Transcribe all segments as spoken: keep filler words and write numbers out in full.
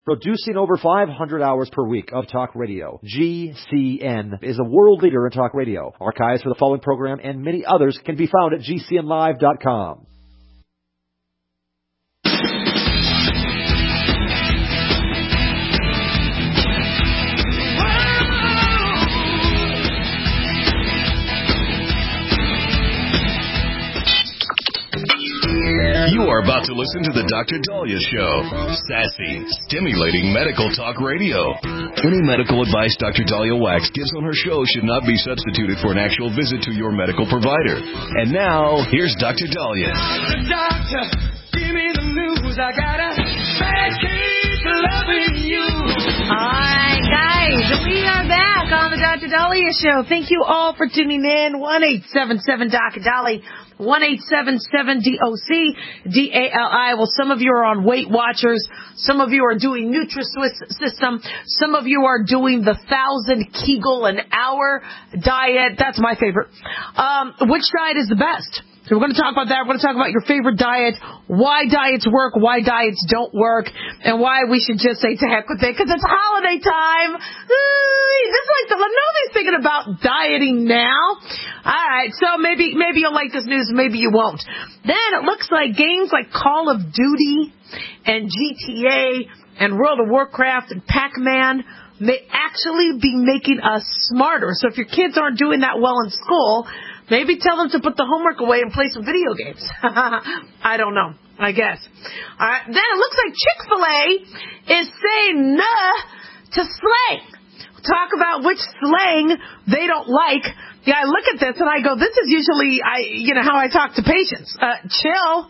Producing over five hundred hours per week of talk radio, G C N is a world leader in talk radio. Archives for the following program and many others can be found at G C N live dot com. You are about to listen to the Doctor Dahlia Show. Sassy, stimulating medical talk radio. Any medical advice Doctor Dahlia Wax gives on her show should not be substituted for an actual visit to your medical provider. And now, here's Doctor Dahlia. The doctor, give me the news. I got a bad case of loving you. All right, guys, we are back on the Doctor Dahlia Show. Thank you all for tuning in. one eight seven seven D O C Dali. one eight seven seven D O C D A L I. Well, some of you are on Weight Watchers. Some of you are doing NutraSwiss system. Some of you are doing the thousand Kegel an hour diet. That's my favorite. Um, which diet is the best? So we're going to talk about that. We're going to talk about your favorite diet, why diets work, why diets don't work, and why we should just say to heck with it, because it's holiday time. This is like the, nobody's thinking about dieting now. All right, so maybe maybe you'll like this news, maybe you won't. Then it looks like games like Call of Duty and G T A and World of Warcraft and Pac-Man may actually be making us smarter. So if your kids aren't doing that well in school, maybe tell them to put the homework away and play some video games. I don't know, I guess. All right, then it looks like Chick-fil-A is saying nah to slang. Talk about which slang they don't like. Yeah, I look at this and I go, this is usually, I, you know, how I talk to patients. Uh, chill,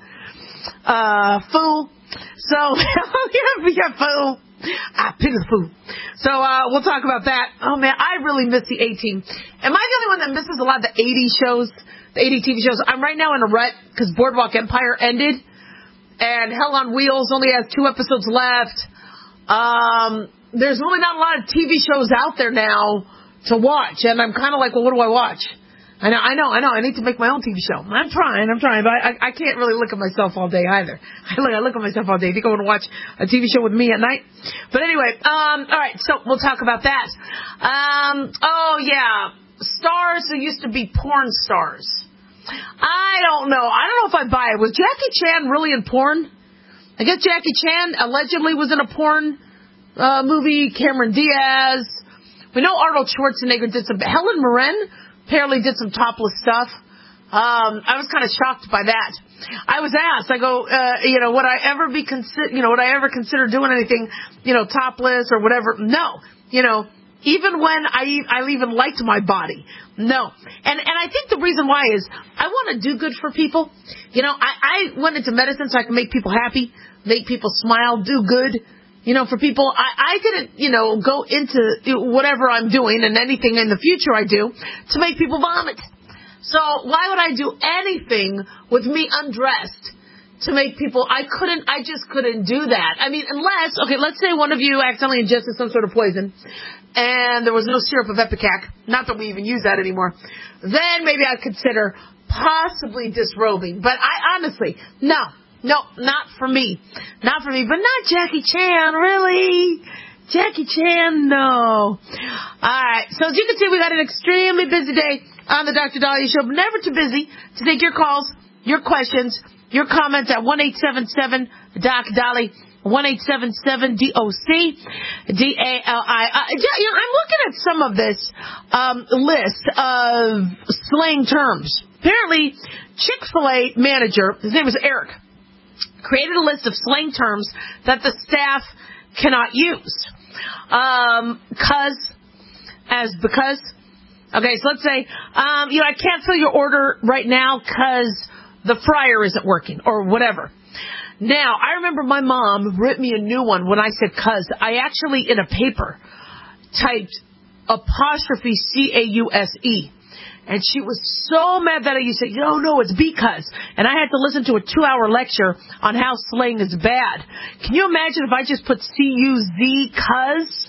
uh, fool. So, yeah, yeah, fool. Ah, pig the fool. So, uh, we'll talk about that. Oh man, I really miss the A-Team. Am I the only one that misses a lot of the eighties shows, the eighties T V shows? I'm right now in a rut because Boardwalk Empire ended and Hell on Wheels only has two episodes left. Um, there's really not a lot of T V shows out there now to watch, and I'm kind of like, well, what do I watch? I know, I know, I know. I need to make my own T V show. I'm trying, I'm trying, but I, I can't really look at myself all day either. I look, I look at myself all day. You think I want to watch a T V show with me at night? But anyway, um, all right, so we'll talk about that. Um, oh yeah, stars who used to be porn stars. I don't know. I don't know if I buy it. Was Jackie Chan really in porn? I guess Jackie Chan allegedly was in a porn uh, movie. Cameron Diaz. We know Arnold Schwarzenegger did some. Helen Mirren apparently did some topless stuff. Um, I was kind of shocked by that. I was asked, I go, uh, you know, would I ever be consider, you know, would I ever consider doing anything, you know, topless or whatever? No. You know, even when I, I even liked my body. No. And, and I think the reason why is I want to do good for people. You know, I, I went into medicine so I can make people happy, make people smile, do good. You know, for people, I, I didn't, you know, go into whatever I'm doing and anything in the future I do to make people vomit. So why would I do anything with me undressed to make people, I couldn't, I just couldn't do that. I mean, unless, okay, let's say one of you accidentally ingested some sort of poison and there was no syrup of Epicac, not that we even use that anymore, then maybe I'd consider possibly disrobing. But I honestly, no. No, not for me. Not for me. But not Jackie Chan, really? Jackie Chan, no. All right. So as you can see, we got an extremely busy day on the Doctor Dahlia Show. But never too busy to take your calls, your questions, your comments at one eight seven seven D O C Dali, one eight seven seven D O C D A L I. Uh, you know, I'm looking at some of this um, list of slang terms. Apparently, Chick-fil-A manager, his name is Eric, created a list of slang terms that the staff cannot use. Um, cause, as because. Okay, so let's say, um, you know, I can't fill your order right now because the fryer isn't working or whatever. Now, I remember my mom wrote me a new one when I said cause. I actually, in a paper, typed apostrophe C A U S E. And she was so mad that I used to say, no, no, it's because. And I had to listen to a two-hour lecture on how slang is bad. Can you imagine if I just put C U Z, cuz?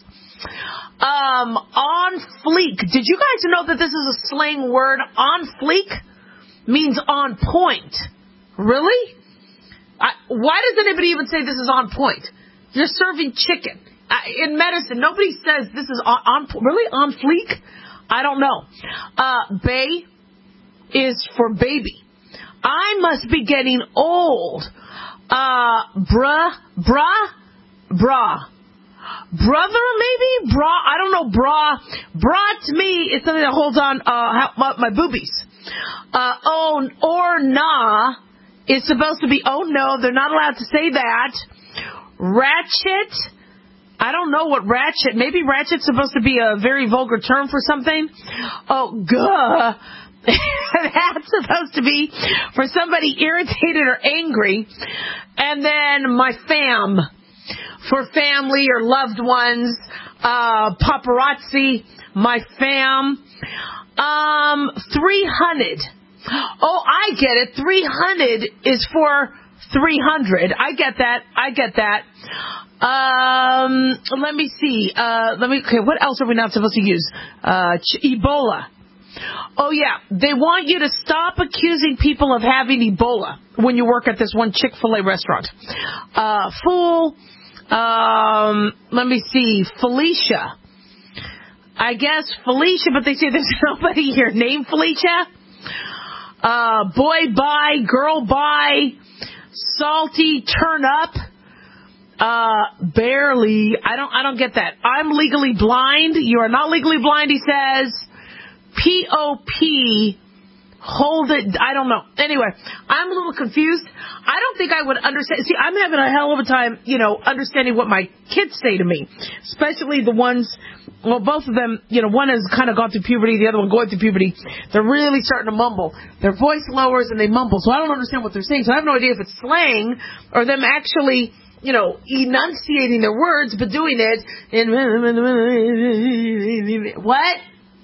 Um, on fleek. Did you guys know that this is a slang word? On fleek means on point. Really? I, why does anybody even say this is on point? They're serving chicken. Uh, in medicine, nobody says this is on, on really on fleek. I don't know. Uh, Bay is for baby. I must be getting old. Uh, bruh, bruh, bruh. Brother, maybe? Bra, I don't know, bra. Bra to me is something that holds on uh, my, my boobies. Uh, oh, or nah is supposed to be, oh no, they're not allowed to say that. Ratchet, I don't know what ratchet, maybe ratchet's supposed to be a very vulgar term for something. Oh, guh. That's supposed to be for somebody irritated or angry. And then my fam, for family or loved ones. Uh, paparazzi, my fam. Um, three hundred. Oh, I get it. three hundred is for three hundred. I get that. I get that. Um, let me see. Uh, let me, okay, what else are we not supposed to use? Uh, Ebola. Oh, yeah. They want you to stop accusing people of having Ebola when you work at this one Chick-fil-A restaurant. Uh, fool. Um, let me see. Felicia. I guess Felicia, but they say there's nobody here named Felicia. Uh, boy, bye. Girl, bye. Salty, turn up. Uh, barely. I don't, I don't get that. I'm legally blind. You are not legally blind, he says. P O P, hold it, I don't know. Anyway, I'm a little confused. I don't think I would understand. See, I'm having a hell of a time, you know, understanding what my kids say to me, especially the ones, well, both of them, you know, one has kind of gone through puberty, the other one going through puberty. They're really starting to mumble. Their voice lowers and they mumble, so I don't understand what they're saying. So I have no idea if it's slang or them actually, you know, enunciating their words, but doing it in, what?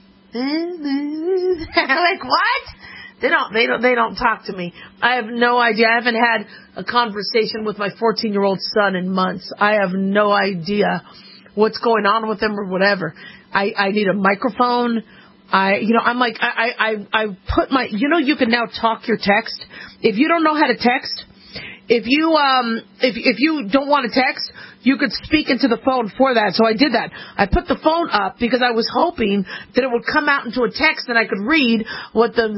Like what? They don't. They don't. They don't talk to me. I have no idea. I haven't had a conversation with my fourteen-year-old son in months. I have no idea what's going on with them or whatever. I, I need a microphone. I, you know, I'm like, I, I, I put my. You know, you can now talk your text. If you don't know how to text, if you um, if if you don't want to text, you could speak into the phone for that. So I did that. I put the phone up because I was hoping that it would come out into a text and I could read what the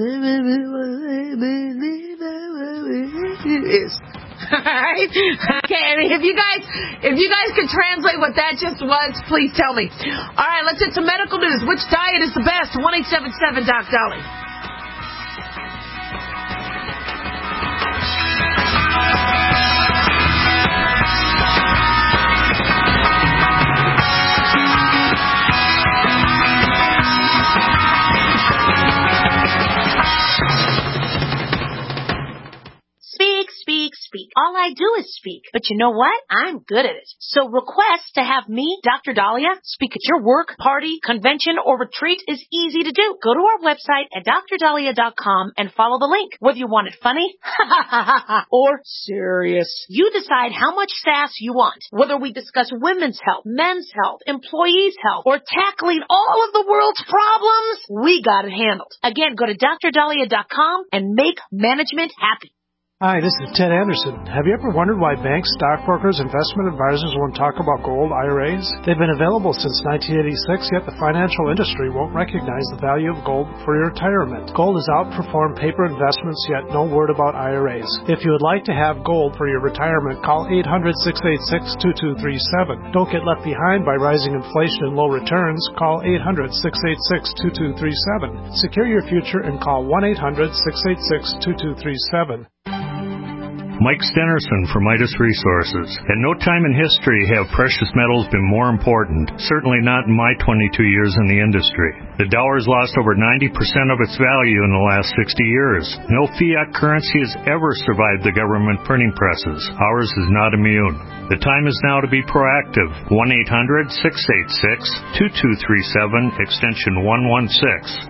is. Alright? Okay, I mean, if you guys if you guys could translate what that just was, please tell me. Alright, let's hit some medical news. Which diet is the best? one eight seven seven Doc Dolly. Speak. All I do is speak. But you know what? I'm good at it. So request to have me, Doctor Dahlia, speak at your work, party, convention, or retreat is easy to do. Go to our website at D R dahlia dot com and follow the link. Whether you want it funny or serious, you decide how much sass you want. Whether we discuss women's health, men's health, employees' health, or tackling all of the world's problems, we got it handled. Again, go to D R dahlia dot com and make management happy. Hi, this is Ted Anderson. Have you ever wondered why banks, stockbrokers, investment advisors won't talk about gold I R As? They've been available since nineteen eighty-six, yet the financial industry won't recognize the value of gold for your retirement. Gold has outperformed paper investments, yet no word about I R As. If you would like to have gold for your retirement, call eight hundred, six eight six, two two three seven. Don't get left behind by rising inflation and low returns. Call eight hundred, six eight six, two two three seven. Secure your future and call one eight hundred, six eight six, two two three seven. Mike Stenerson from Midas Resources. At no time in history have precious metals been more important, certainly not in my twenty-two years in the industry. The dollar has lost over ninety percent of its value in the last sixty years. No fiat currency has ever survived the government printing presses. Ours is not immune. The time is now to be proactive. one eight hundred, six eight six, two two three seven, extension one one six.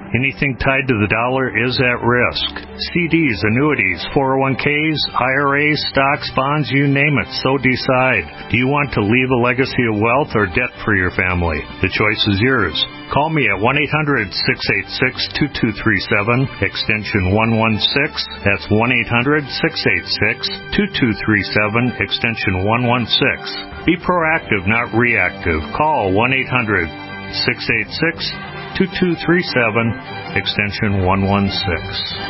Anything tied to the dollar is at risk. C Ds, annuities, four oh one k's, I R As, stocks, bonds, you name it, so decide. Do you want to leave a legacy of wealth or debt for your family? The choice is yours. Call me at one eight hundred, six eight six, two two three seven, extension one one six. That's one eight hundred, six eight six, two two three seven, extension one one six. Be proactive, not reactive. Call one eight hundred, six eight six, two two three seven, extension one one six.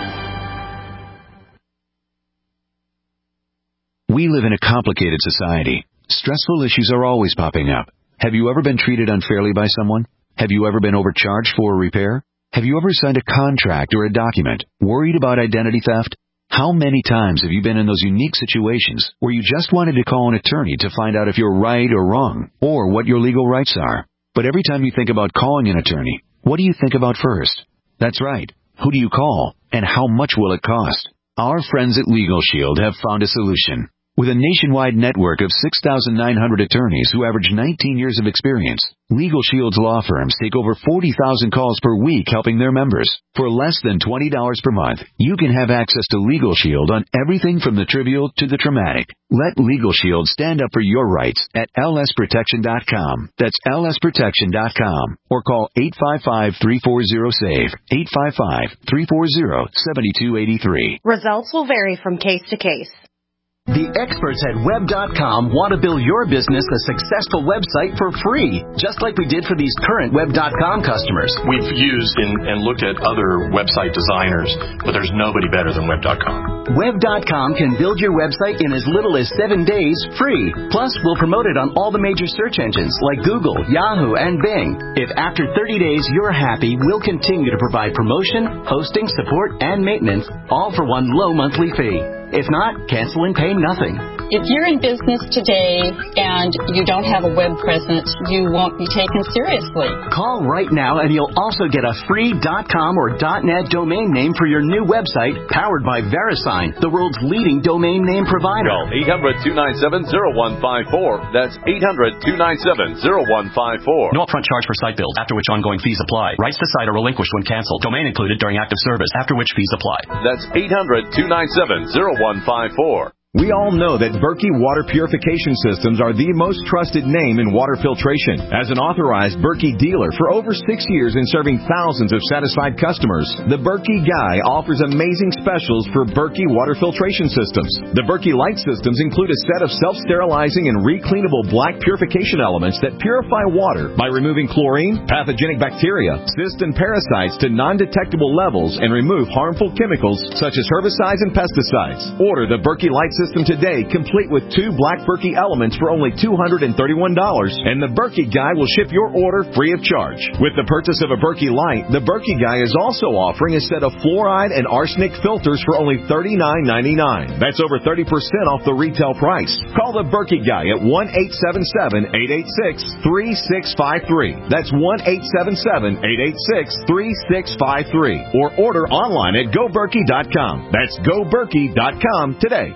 We live in a complicated society. Stressful issues are always popping up. Have you ever been treated unfairly by someone? Have you ever been overcharged for a repair? Have you ever signed a contract or a document worried about identity theft? How many times have you been in those unique situations where you just wanted to call an attorney to find out if you're right or wrong, or what your legal rights are? But every time you think about calling an attorney, what do you think about first? That's right. Who do you call, and how much will it cost? Our friends at Legal Shield have found a solution. With a nationwide network of six thousand nine hundred attorneys who average nineteen years of experience, Legal Shield's law firms take over forty thousand calls per week helping their members. For less than twenty dollars per month, you can have access to Legal Shield on everything from the trivial to the traumatic. Let Legal Shield stand up for your rights at L S protection dot com. That's L S protection dot com. Or call eight five five, three four zero, SAVE, eight five five, three four zero, seven two eight three. Results will vary from case to case. The experts at web dot com want to build your business a successful website for free, just like we did for these current web dot com customers. We've used and, and looked at other website designers, but there's nobody better than web dot com. web dot com can build your website in as little as seven days free. Plus, we'll promote it on all the major search engines like Google, Yahoo, and Bing. If after thirty days you're happy, we'll continue to provide promotion, hosting, support, and maintenance, all for one low monthly fee. If not, cancel and pay nothing. If you're in business today and you don't have a web presence, you won't be taken seriously. Call right now and you'll also get a free .com or .net domain name for your new website powered by VeriSign, the world's leading domain name provider. Call eight hundred, two nine seven, zero one five four. That's eight hundred, two nine seven, zero one five four. No upfront charge for site build, after which ongoing fees apply. Rights to site are relinquished when canceled. Domain included during active service, after which fees apply. That's eight hundred, two nine seven, zero one five four. We all know that Berkey Water Purification Systems are the most trusted name in water filtration. As an authorized Berkey dealer for over six years and serving thousands of satisfied customers, the Berkey Guy offers amazing specials for Berkey Water Filtration Systems. The Berkey Light Systems include a set of self-sterilizing and recleanable black purification elements that purify water by removing chlorine, pathogenic bacteria, cysts, and parasites to non-detectable levels and remove harmful chemicals such as herbicides and pesticides. Order the Berkey Light System today, complete with two black Berkey elements for only two hundred thirty-one dollars, and the Berkey Guy will ship your order free of charge. With the purchase of a Berkey Light, the Berkey Guy is also offering a set of fluoride and arsenic filters for only thirty-nine ninety-nine. That's over thirty percent off the retail price. Call the Berkey Guy at one eight seven seven, eight eight six, three six five three. That's one eight seven seven, eight eight six, three six five three. Or order online at go berkey dot com. That's go berkey dot com today.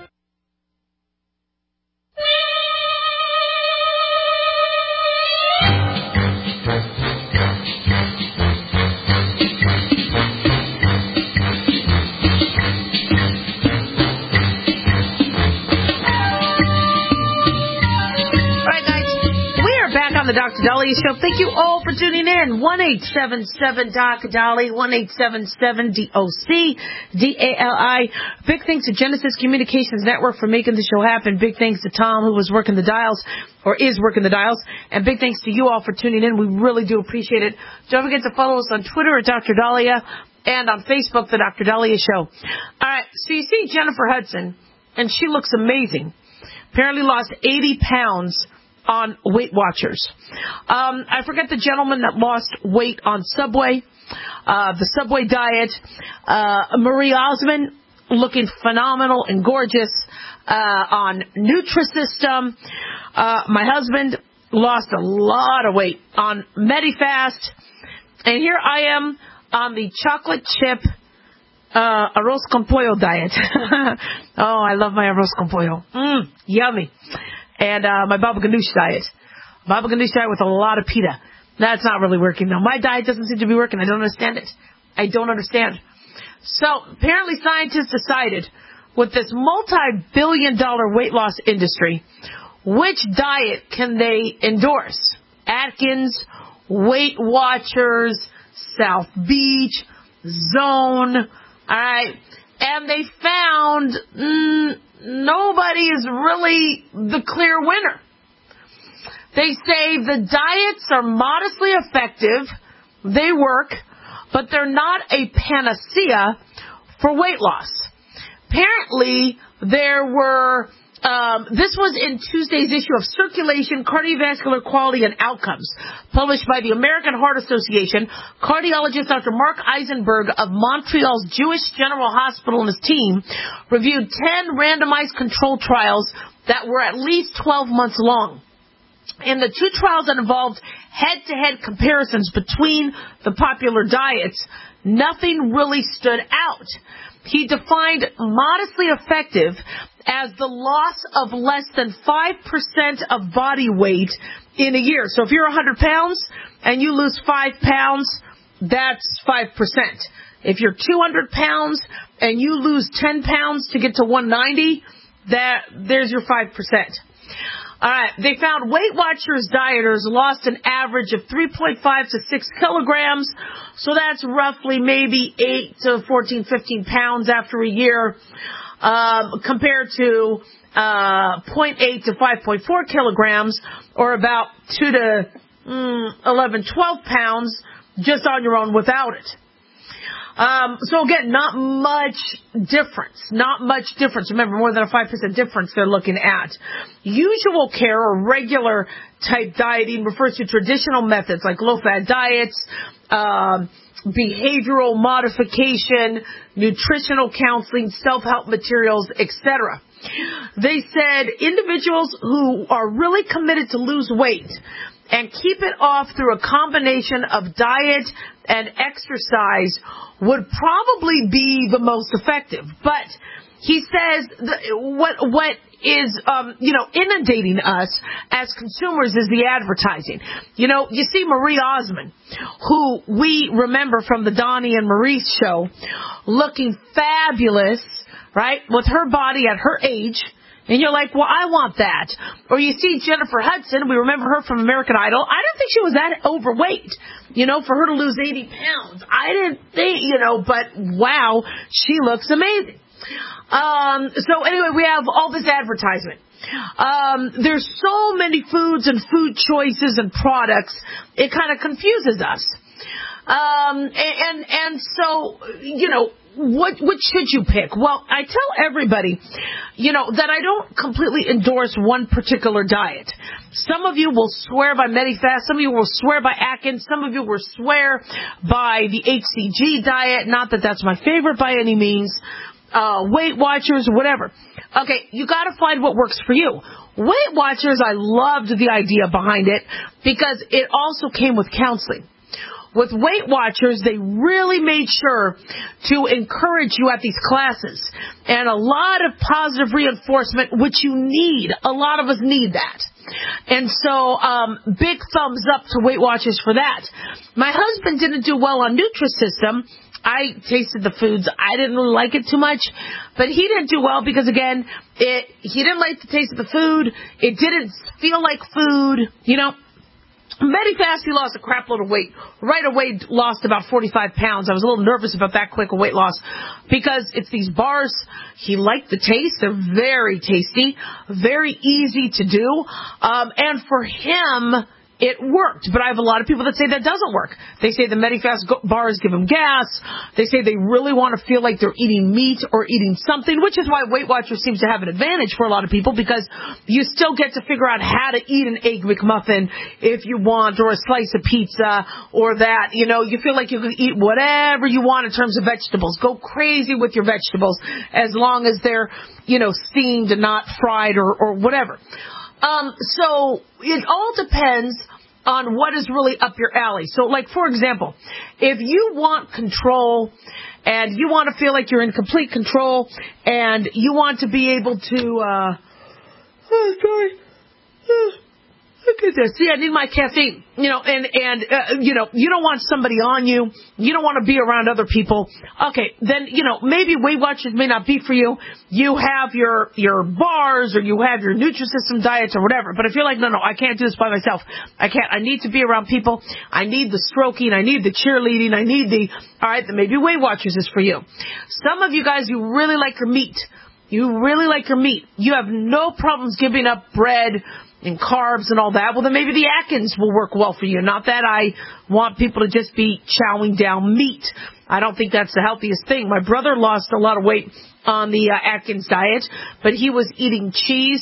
The Doctor Dahlia Show. Thank you all for tuning in. one eight seven seven D O C Dali, one eight seven seven D O C D A L I. Big thanks to Genesis Communications Network for making the show happen. Big thanks to Tom, who was working the dials, or is working the dials. And big thanks to you all for tuning in. We really do appreciate it. Don't forget to follow us on Twitter at Doctor Dahlia and on Facebook, The Doctor Dahlia Show. All right, so you see Jennifer Hudson, and she looks amazing. Apparently lost eighty pounds on Weight Watchers. Um, I forget the gentleman that lost weight on Subway, uh, the Subway diet. Uh, Marie Osmond looking phenomenal and gorgeous uh, on Nutrisystem. Uh, my husband lost a lot of weight on Medifast. And here I am on the chocolate chip uh, arroz con pollo diet. Oh, I love my arroz con pollo. Mmm, yummy. And uh, my Baba Ganoush diet. Baba Ganoush diet with a lot of pita. That's not really working, though. My diet doesn't seem to be working. I don't understand it. I don't understand. So apparently scientists decided with this multi-billion dollar weight loss industry, which diet can they endorse? Atkins, Weight Watchers, South Beach, Zone, all right? And they found mm, nobody is really the clear winner. They say the diets are modestly effective, they work, but they're not a panacea for weight loss. Apparently, there were, um, this was in Tuesday's issue of Circulation, Cardiovascular Quality and Outcomes, published by the American Heart Association. Cardiologist Doctor Mark Eisenberg of Montreal's Jewish General Hospital and his team reviewed ten randomized control trials that were at least twelve months long. In the two trials that involved head-to-head comparisons between the popular diets, nothing really stood out. He defined modestly effective as the loss of less than five percent of body weight in a year. So if you're one hundred pounds and you lose five pounds, that's five percent. If you're two hundred pounds and you lose ten pounds to get to one ninety, that there's your five percent. All right, they found Weight Watchers dieters lost an average of three point five to six kilograms, so that's roughly maybe eight to fourteen, fifteen pounds after a year, um, compared to uh, zero point eight to five point four kilograms, or about two to mm, eleven, twelve pounds just on your own without it. Um, so again, not much difference, not much difference. Remember, more than a five percent difference they're looking at. Usual care or regular type dieting refers to traditional methods like low-fat diets, um, behavioral modification, nutritional counseling, self-help materials, et cetera. They said individuals who are really committed to lose weight and keep it off through a combination of diet and exercise would probably be the most effective. But he says that what what is um, you know inundating us as consumers is the advertising. You know, you see Marie Osmond, who we remember from the Donnie and Marie show, looking fabulous, right, with her body at her age. And you're like, well, I want that. Or you see Jennifer Hudson, we remember her from American Idol. I don't think she was that overweight, you know, for her to lose eighty pounds. I didn't think, you know, but wow, she looks amazing. Um, so anyway, we have all this advertisement. Um, there's so many foods and food choices and products, it kind of confuses us. Um, and, and so, you know, What what should you pick? Well, I tell everybody, you know, that I don't completely endorse one particular diet. Some of you will swear by Medifast, some of you will swear by Atkins, some of you will swear by the H C G diet. Not that that's my favorite by any means. Uh, Weight Watchers, whatever. Okay, you got to find what works for you. Weight Watchers, I loved the idea behind it because it also came with counseling. With Weight Watchers, they really made sure to encourage you at these classes. And a lot of positive reinforcement, which you need. A lot of us need that. And so, um, big thumbs up to Weight Watchers for that. My husband didn't do well on Nutrisystem. I tasted the foods. I didn't really like it too much. But he didn't do well because, again, it he didn't like the taste of the food. It didn't feel like food, you know. Medifast, he lost a crap load of weight. Right away, lost about forty-five pounds. I was a little nervous about that quick a weight loss because it's these bars. He liked the taste. They're very tasty, very easy to do. Um, and for him, it worked. But I have a lot of people that say that doesn't work. They say the Medifast bars give them gas. They say they really want to feel like they're eating meat or eating something, which is why Weight Watchers seems to have an advantage for a lot of people because you still get to figure out how to eat an Egg McMuffin if you want, or a slice of pizza or that. You know, you feel like you can eat whatever you want in terms of vegetables. Go crazy with your vegetables as long as they're, you know, steamed and not fried or, or whatever. Um, so it all depends on what is really up your alley. So, like, for example, if you want control and you want to feel like you're in complete control and you want to be able to, uh, oh, sorry, Look at this. See, I need my caffeine. You know, and, and uh, you know, you don't want somebody on you. You don't want to be around other people. Okay, then, you know, maybe Weight Watchers may not be for you. You have your, your bars or you have your Nutrisystem diets or whatever. But if you're like, no, no, I can't do this by myself. I can't. I need to be around people. I need the stroking. I need the cheerleading. I need the, all right, then maybe Weight Watchers is for you. Some of you guys, you really like your meat. You really like your meat. You have no problems giving up bread and carbs and all that. Well, then maybe the Atkins will work well for you. Not that I want people to just be chowing down meat. I don't think that's the healthiest thing. My brother lost a lot of weight on the uh, Atkins diet, but he was eating cheese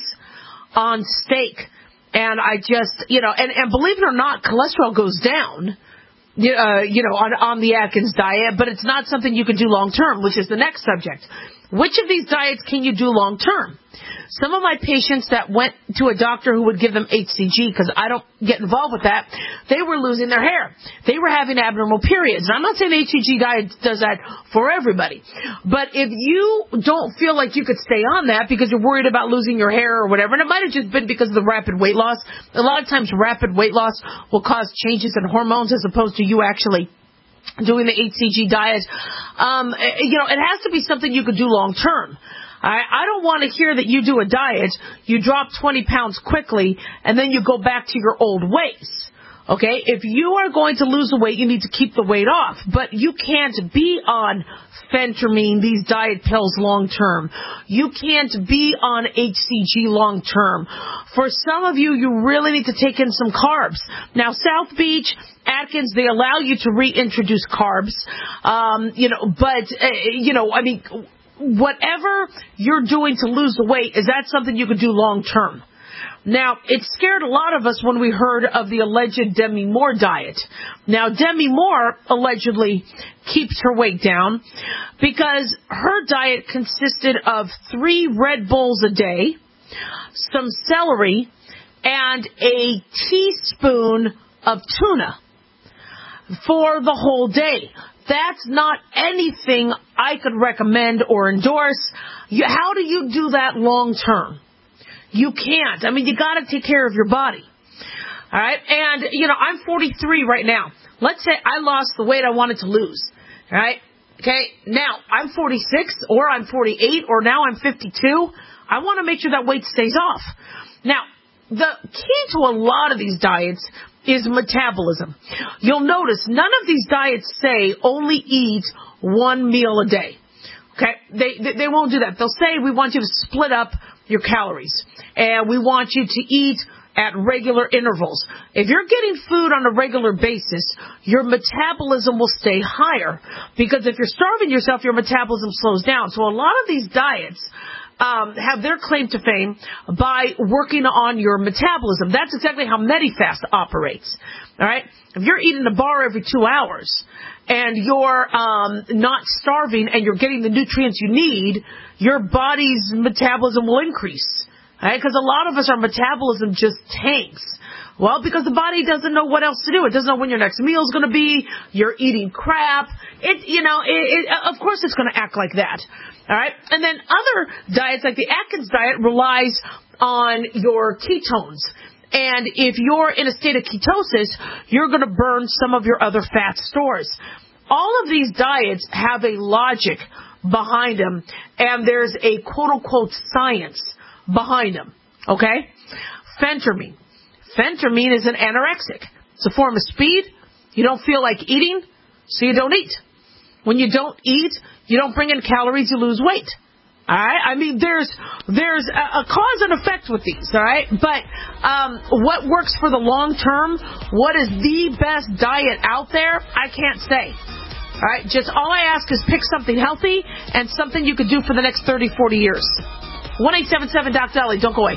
on steak. And I just, you know, and, and believe it or not, cholesterol goes down, uh, you know, on, on the Atkins diet, but it's not something you can do long term, which is the next subject. Which of these diets can you do long term? Some of my patients that went to a doctor who would give them H C G, because I don't get involved with that, they were losing their hair. They were having abnormal periods. And I'm not saying the H C G diet does that for everybody. But if you don't feel like you could stay on that because you're worried about losing your hair or whatever, and it might have just been because of the rapid weight loss. A lot of times rapid weight loss will cause changes in hormones as opposed to you actually doing the H C G diet. Um, you know, it has to be something you could do long term. I, I don't want to hear that you do a diet, you drop twenty pounds quickly, and then you go back to your old ways. Okay? If you are going to lose the weight, you need to keep the weight off. But you can't be on phentermine, these diet pills, long term. You can't be on H C G long term. For some of you, you really need to take in some carbs. Now, South Beach, Atkins, they allow you to reintroduce carbs. Um, you know, but, uh, you know, I mean, whatever you're doing to lose the weight, is that something you could do long term? Now, it scared a lot of us when we heard of the alleged Demi Moore diet. Now, Demi Moore allegedly keeps her weight down because her diet consisted of three Red Bulls a day, some celery, and a teaspoon of tuna for the whole day. That's not anything I could recommend or endorse. You, how do you do that long term? You can't. I mean, you got to take care of your body. All right? And, you know, I'm forty-three right now. Let's say I lost the weight I wanted to lose. All right? Okay? Now, I'm forty-six, or I'm forty-eight, or now I'm fifty-two. I want to make sure that weight stays off. Now, the key to a lot of these diets is metabolism. You'll notice none of these diets say only eat one meal a day. Okay? They, they, they won't do that. They'll say we want you to split up your calories, and we want you to eat at regular intervals. If you're getting food on a regular basis, your metabolism will stay higher, because if you're starving yourself, your metabolism slows down. So a lot of these diets um, have their claim to fame by working on your metabolism. That's exactly how Medifast operates. All right? If you're eating a bar every two hours and you're um, not starving and you're getting the nutrients you need, your body's metabolism will increase. Right? Because a lot of us, our metabolism just tanks. Well, because the body doesn't know what else to do. It doesn't know when your next meal is going to be. You're eating crap. It, you know, it, it, of course it's going to act like that. All right? And then other diets, like the Atkins diet, relies on your ketones. And if you're in a state of ketosis, you're going to burn some of your other fat stores. All of these diets have a logic behind them, and there's a quote-unquote science behind them, okay? Phentermine. Phentermine is an anorexic. It's a form of speed. You don't feel like eating, so you don't eat. When you don't eat, you don't bring in calories, you lose weight. All right? I mean, there's there's a, a cause and effect with these, all right? But um, what works for the long term, what is the best diet out there, I can't say. All right? Just all I ask is pick something healthy and something you could do for the next thirty, forty years. one eight seven seven Doc Dolly. Don't go away.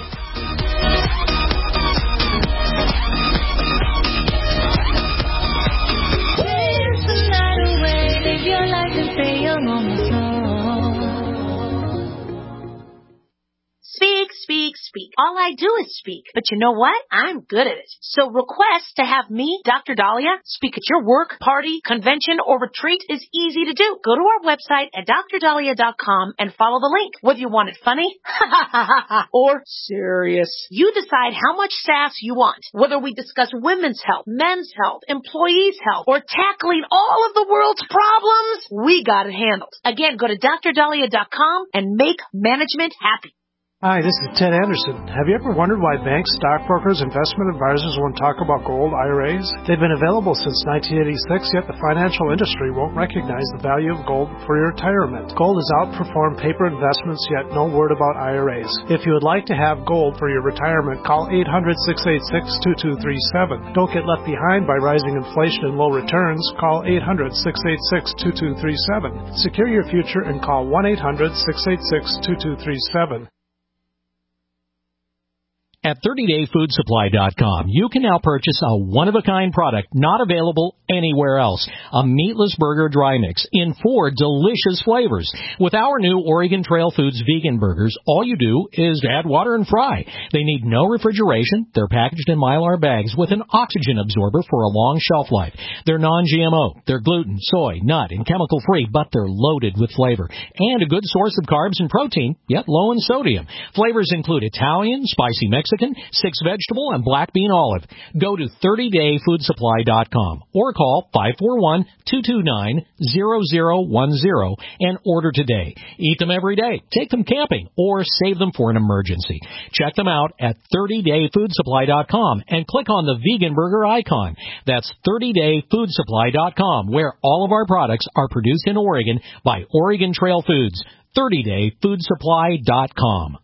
Speak, speak, speak. all I do is speak. But you know what? I'm good at it. So request to have me, Doctor Dahlia, speak at your work, party, convention, or retreat is easy to do. Go to our website at dr dahlia dot com and follow the link. Whether you want it funny or serious, you decide how much sass you want. Whether we discuss women's health, men's health, employees' health, or tackling all of the world's problems, we got it handled. Again, go to dr dahlia dot com and make management happy. Hi, this is Ted Anderson. Have you ever wondered why banks, stockbrokers, investment advisors won't talk about gold I R As? They've been available since nineteen eighty-six, yet the financial industry won't recognize the value of gold for your retirement. Gold has outperformed paper investments, yet no word about I R As. If you would like to have gold for your retirement, call eight hundred, six eight six, two two three seven. Don't get left behind by rising inflation and low returns. Call eight hundred, six eight six, two two three seven. Secure your future and call one eight hundred, six eight six, two two three seven. At thirty day food supply dot com, you can now purchase a one-of-a-kind product not available anywhere else. A meatless burger dry mix in four delicious flavors. With our new Oregon Trail Foods vegan burgers, all you do is add water and fry. They need no refrigeration. They're packaged in Mylar bags with an oxygen absorber for a long shelf life. They're non-G M O. They're gluten, soy, nut, and chemical-free, but they're loaded with flavor. And a good source of carbs and protein, yet low in sodium. Flavors include Italian, spicy Mexican, six vegetable, and black bean olive. Go to thirty day food supply dot com or call five four one, two two nine, zero zero one zero and order today. Eat them every day, take them camping, or save them for an emergency. Check them out at thirty day food supply dot com and click on the vegan burger icon. That's thirty day food supply dot com, where all of our products are produced in Oregon by Oregon Trail Foods. thirty day food supply dot com.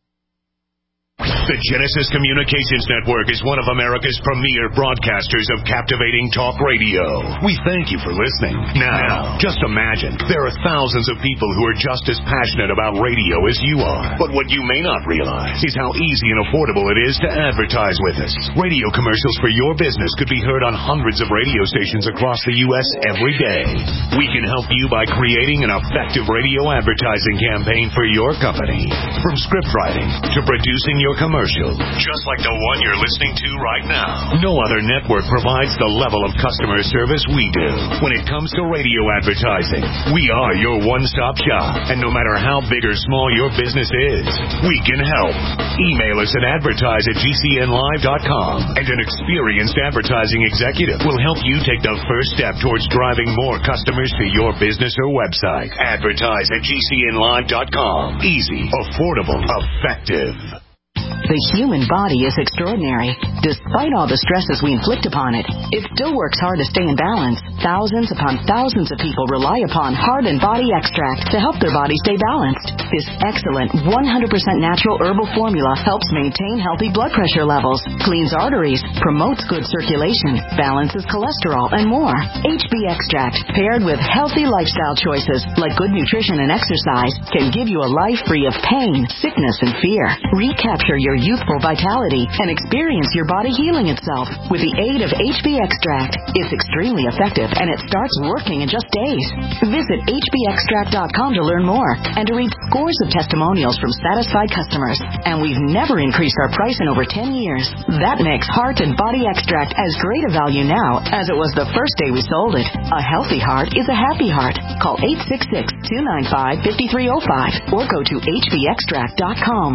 The Genesis Communications Network is one of America's premier broadcasters of captivating talk radio. We thank you for listening. Now, just imagine, there are thousands of people who are just as passionate about radio as you are. But what you may not realize is how easy and affordable it is to advertise with us. Radio commercials for your business could be heard on hundreds of radio stations across the U S every day. We can help you by creating an effective radio advertising campaign for your company. From script writing to producing your commercial, just like the one you're listening to right now. No other network provides the level of customer service we do. When it comes to radio advertising, we are your one-stop shop. And no matter how big or small your business is, we can help. Email us at advertise at g c n live dot com, and an experienced advertising executive will help you take the first step towards driving more customers to your business or website. Advertise at g c n live dot com. Easy, affordable, effective. The human body is extraordinary. Despite all the stresses we inflict upon it, it still works hard to stay in balance. Thousands upon thousands of people rely upon Heart and Body Extract to help their body stay balanced. This excellent one hundred percent natural herbal formula helps maintain healthy blood pressure levels, cleans arteries, promotes good circulation, balances cholesterol, and more. H B Extract, paired with healthy lifestyle choices like good nutrition and exercise, can give you a life free of pain, sickness, and fear. Recapture your youthful vitality and experience your body healing itself with the aid of H B Extract. It's extremely effective and it starts working in just days. Visit h b extract dot com to learn more and to read scores of testimonials from satisfied customers. And we've never increased our price in over ten years. That makes Heart and Body Extract as great a value now as it was the first day we sold it. A healthy heart is a happy heart. Call eight six six, two nine five, five three zero five or go to h b extract dot com.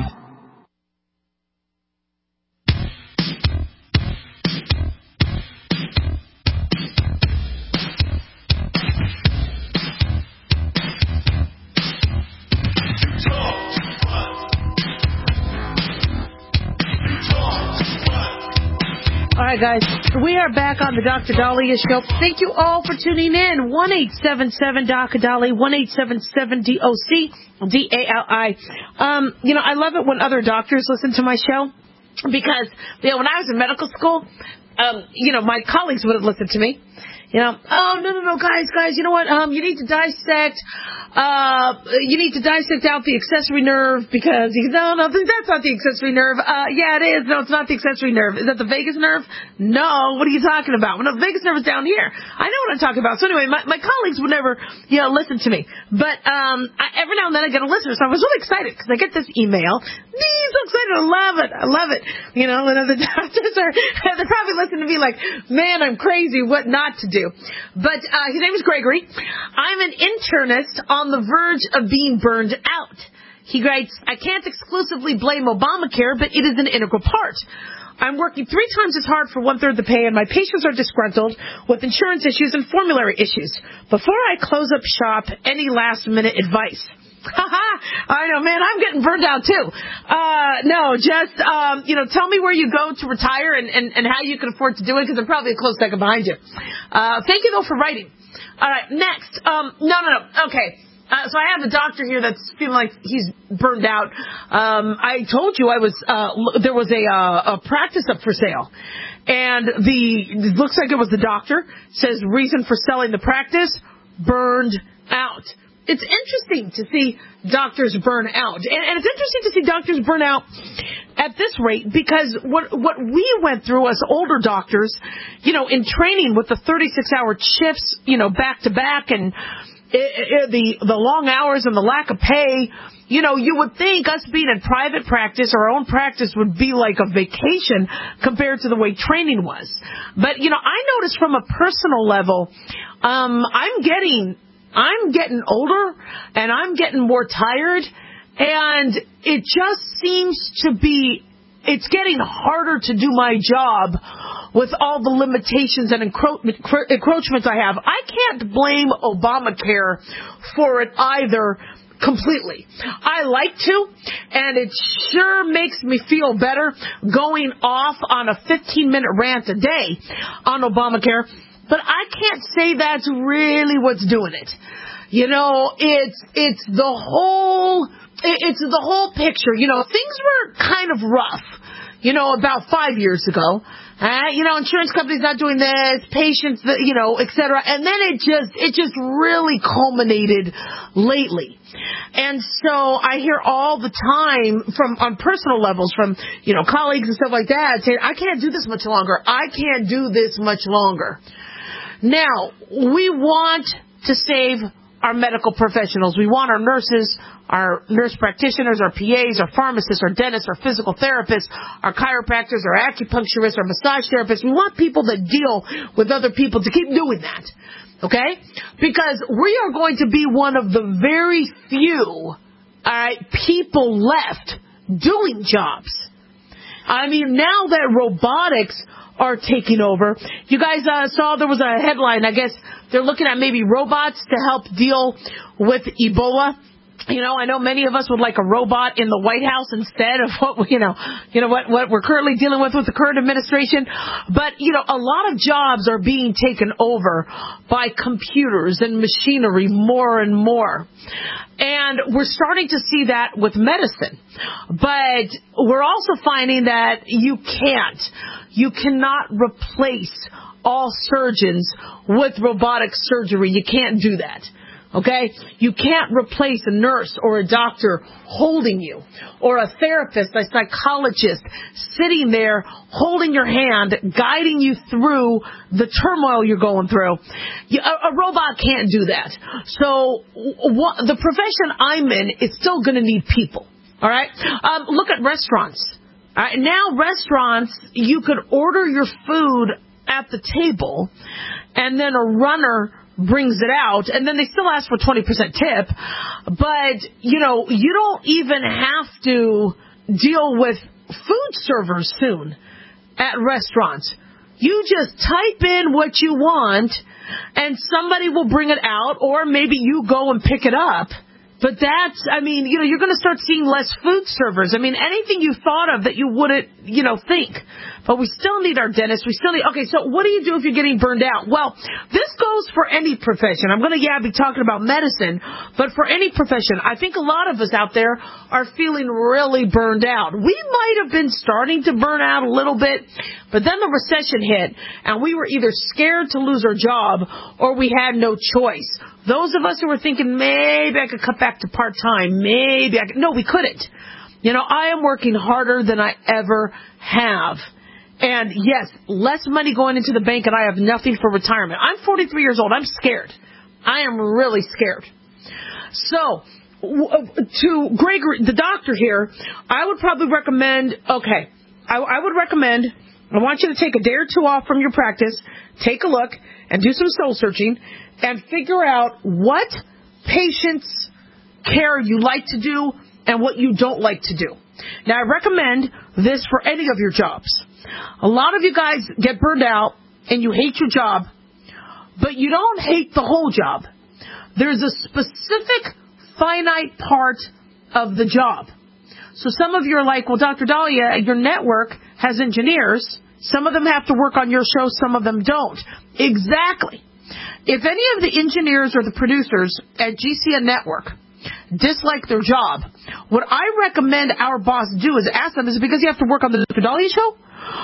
All right, guys, we are back on the Doctor Dahlia Show. Thank you all for tuning in. one eight seven seven D O C Dali, one eight seven seven D O C D A L I. Um, you know, I love it when other doctors listen to my show because, you know, when I was in medical school, um, you know, my colleagues wouldn't listen to me. You know, oh, no, no, no, guys, guys, you know what? Um, you need to dissect, uh, you need to dissect out the accessory nerve because, no, no, that's not the accessory nerve. Uh, yeah, it is. No, it's not the accessory nerve. Is that the vagus nerve? No, what are you talking about? Well, no, the vagus nerve is down here. I know what I'm talking about. So anyway, my, my colleagues would never, you know, listen to me. But, um, I, every now and then I get a listener, so I was really excited because I get this email. I'm so excited. I love it. I love it. You know, and the doctors are, they're probably listening to me like, man, I'm crazy. What not to do. But uh, his name is Gregory. I'm an internist on the verge of being burned out. He writes, I can't exclusively blame Obamacare, but it is an integral part. I'm working three times as hard for one-third the pay, and my patients are disgruntled with insurance issues and formulary issues. Before I close up shop, any last-minute advice? Haha, I know, man, I'm getting burned out too. Uh, no, just, um, you know, tell me where you go to retire and, and, and how you can afford to do it because I'm probably a close second behind you. Uh, thank you though for writing. All right, next. Um, no, no, no. Okay. Uh, so I have a doctor here that's feeling like he's burned out. Um, I told you I was, uh, there was a, uh, a practice up for sale. And the, it looks like it was the doctor, says reason for selling the practice, burned out. It's interesting to see doctors burn out. And, and it's interesting to see doctors burn out at this rate because what what we went through as older doctors, you know, in training with the thirty-six hour shifts, you know, back to back and it, it, the the long hours and the lack of pay, you know, you would think us being in private practice, our own practice would be like a vacation compared to the way training was. But, you know, I noticed from a personal level, um, I'm getting... I'm getting older, and I'm getting more tired, and it just seems to be, it's getting harder to do my job with all the limitations and encro- encroachments I have. I can't blame Obamacare for it either completely. I like to, and it sure makes me feel better going off on a fifteen-minute rant a day on Obamacare. But I can't say that's really what's doing it. You know, it's it's the whole it's the whole picture. You know, things were kind of rough, you know, about five years ago. Uh, you know, insurance companies not doing this, patients, you know, et cetera. And then it just it just really culminated lately. And so I hear all the time from on personal levels from, you know, colleagues and stuff like that saying, I can't do this much longer. I can't do this much longer. Now, we want to save our medical professionals. We want our nurses, our nurse practitioners, our P As, our pharmacists, our dentists, our physical therapists, our chiropractors, our acupuncturists, our massage therapists. We want people that deal with other people to keep doing that. Okay? Because we are going to be one of the very few, all right, people left doing jobs. I mean, now that robotics are taking over. You guys uh, saw there was a headline. I guess they're looking at maybe robots to help deal with Ebola. You know, I know many of us would like a robot in the White House instead of what, you know, you know, what, what we're currently dealing with with the current administration. But, you know, a lot of jobs are being taken over by computers and machinery more and more. And we're starting to see that with medicine. But we're also finding that you can't. You cannot replace all surgeons with robotic surgery. You can't do that. Okay? You can't replace a nurse or a doctor holding you, or a therapist, a psychologist sitting there holding your hand, guiding you through the turmoil you're going through. A, a robot can't do that. So what, the profession I'm in is still going to need people. All right? Um, look at restaurants. All right? Now restaurants, you could order your food at the table, and then a runner brings it out, and then they still ask for twenty percent tip. But, you know, you don't even have to deal with food servers soon at restaurants. You just type in what you want, and somebody will bring it out, or maybe you go and pick it up. But that's, I mean, you know, you're going to start seeing less food servers. I mean, anything you thought of that you wouldn't, you know, think but we still need our dentists. We still need, okay, so what do you do if you're getting burned out? Well, this goes for any profession. I'm going to, yeah, be talking about medicine, but for any profession, I think a lot of us out there are feeling really burned out. We might have been starting to burn out a little bit, but then the recession hit, and we were either scared to lose our job or we had no choice. Those of us who were thinking, maybe I could cut back to part-time, maybe I could, no, we couldn't. You know, I am working harder than I ever have. And yes, less money going into the bank, and I have nothing for retirement. I'm forty-three years old. I'm scared. I am really scared. So, to Gregory, the doctor here, I would probably recommend, okay, I, I would recommend, I want you to take a day or two off from your practice, take a look, and do some soul searching, and figure out what patient's care you like to do and what you don't like to do. Now, I recommend this for any of your jobs. A lot of you guys get burned out and you hate your job, but you don't hate the whole job. There's a specific finite part of the job. So some of you are like, well, Doctor Dahlia, your network has engineers. Some of them have to work on your show, some of them don't. Exactly. If any of the engineers or the producers at G C N Network dislike their job, what I recommend our boss do is ask them, is it because you have to work on the Doctor Dahlia show?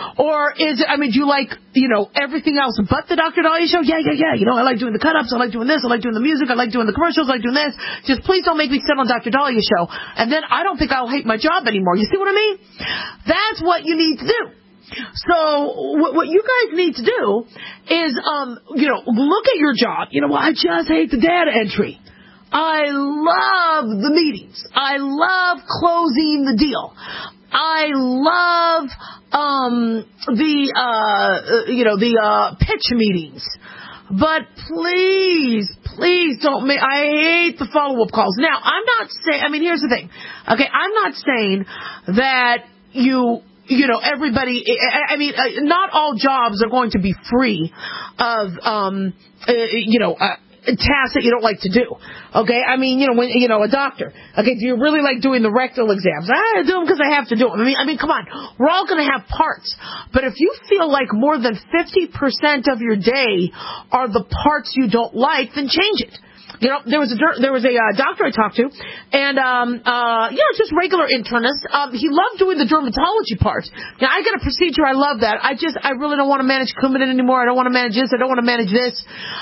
Or is it, I mean, do you like, you know, everything else but the Doctor Dahlia show? Yeah, yeah, yeah. You know, I like doing the cut-ups. I like doing this. I like doing the music. I like doing the commercials. I like doing this. Just please don't make me sit on Doctor Dahlia show. And then I don't think I'll hate my job anymore. You see what I mean? That's what you need to do. So what, what you guys need to do is, um, you know, look at your job. You know, well, I just hate the data entry. I love the meetings. I love closing the deal. I love um, the, uh, you know, the uh, pitch meetings. But please, please don't make, I hate the follow-up calls. Now, I'm not saying, I mean, here's the thing. Okay, I'm not saying that you, you know, everybody, I, I mean, uh, not all jobs are going to be free of, um, uh, you know, uh, tasks that you don't like to do. Okay, I mean, you know, when you know a doctor. Okay, do you really like doing the rectal exams? I do them because I have to do them. I mean, I mean, come on, we're all going to have parts. But if you feel like more than fifty percent of your day are the parts you don't like, then change it. You know, there was a there was a uh, doctor I talked to, and um, uh, you know, just regular internist. Um, he loved doing the dermatology part. Now, I got a procedure. I love that. I just, I really don't want to manage Coumadin anymore. I don't want to manage this. I don't want to manage this.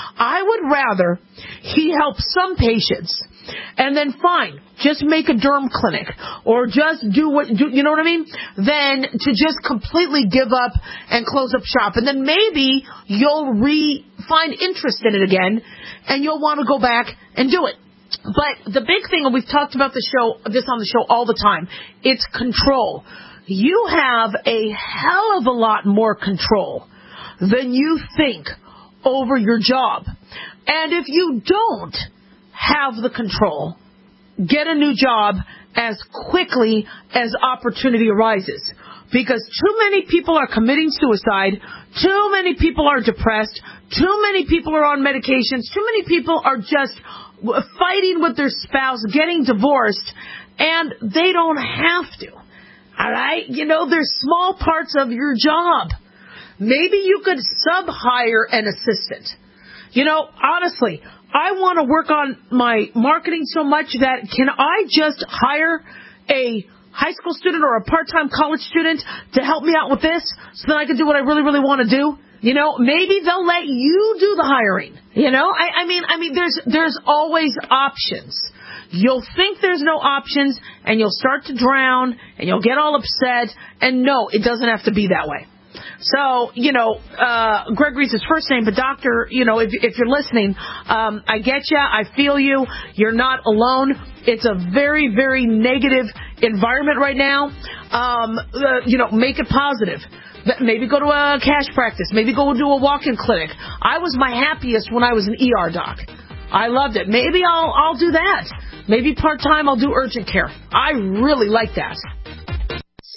I would rather he help some patients, and then fine, just make a derm clinic or just do what do, you know what I mean? Than to just completely give up and close up shop, and then maybe you'll re find interest in it again, and you'll want to go back and do it. But the big thing, and we've talked about the show, this on the show all the time, it's control. You have a hell of a lot more control than you think over your job. And if you don't have the control, get a new job as quickly as opportunity arises. Because too many people are committing suicide, too many people are depressed, too many people are on medications, too many people are just fighting with their spouse, getting divorced, and they don't have to. All right? You know, there's small parts of your job. Maybe you could sub-hire an assistant. You know, honestly, I want to work on my marketing so much that can I just hire a high school student or a part-time college student to help me out with this so that I can do what I really, really want to do? You know, maybe they'll let you do the hiring. You know, I, I mean, I mean, there's there's always options. You'll think there's no options, and you'll start to drown, and you'll get all upset. And no, it doesn't have to be that way. So, you know, uh, Gregory's his first name, but doctor, you know, if, if you're listening, um, I get you. I feel you. You're not alone. It's a very, very negative environment right now. Um, uh, you know, make it positive. Maybe go to a cash practice. Maybe go do a walk-in clinic. I was my happiest when I was an E R doc. I loved it. Maybe I'll, I'll do that. Maybe part-time I'll do urgent care. I really like that. Speaks.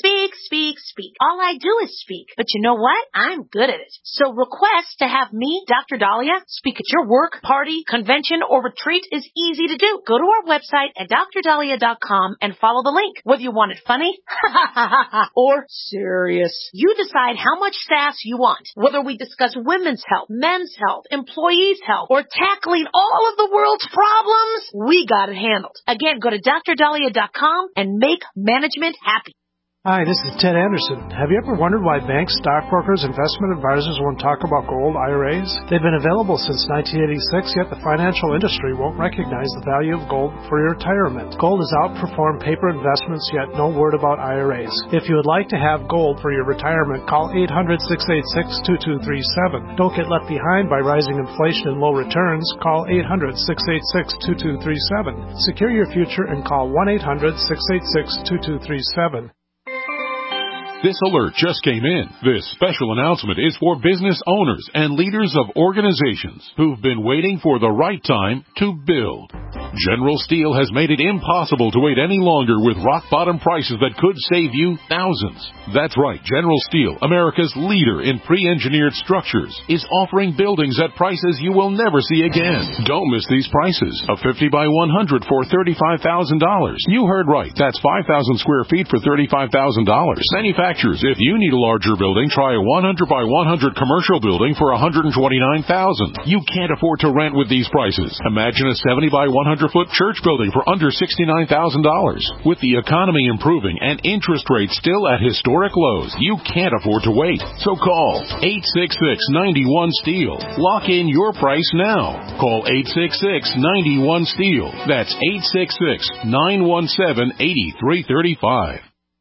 speak, speak. All I do is speak. But you know what? I'm good at it. So request to have me, Doctor Dahlia, speak at your work, party, convention, or retreat is easy to do. Go to our website at dr dahlia dot com and follow the link. Whether you want it funny or serious, you decide how much sass you want. Whether we discuss women's health, men's health, employees' health, or tackling all of the world's problems, we got it handled. Again, go to dr dahlia dot com and make management happy. Hi, this is Ted Anderson. Have you ever wondered why banks, stockbrokers, investment advisors won't talk about gold I R As? They've been available since nineteen eighty-six, yet the financial industry won't recognize the value of gold for your retirement. Gold has outperformed paper investments, yet no word about I R As. If you would like to have gold for your retirement, call eight hundred, six eight six, two two three seven. Don't get left behind by rising inflation and low returns. Call eight hundred, six eight six, two two three seven. Secure your future and call one eight hundred, six eight six, two two three seven. This alert just came in. This special announcement is for business owners and leaders of organizations who've been waiting for the right time to build. General Steel has made it impossible to wait any longer with rock-bottom prices that could save you thousands. That's right, General Steel, America's leader in pre-engineered structures, is offering buildings at prices you will never see again. Don't miss these prices. A fifty by one hundred for thirty-five thousand dollars. You heard right. That's five thousand square feet for thirty-five thousand dollars. Manufacturers, if you need a larger building, try a one hundred by one hundred commercial building for one hundred twenty-nine thousand dollars. You can't afford to rent with these prices. Imagine a seventy by one hundred foot church building for under sixty-nine thousand dollars. With the economy improving and interest rates still at historic lows, you can't afford to wait. So call eight six six, nine one, STEEL. Lock in your price now. Call eight six six, nine one, STEEL. That's eight six six, nine one seven, eight three three five.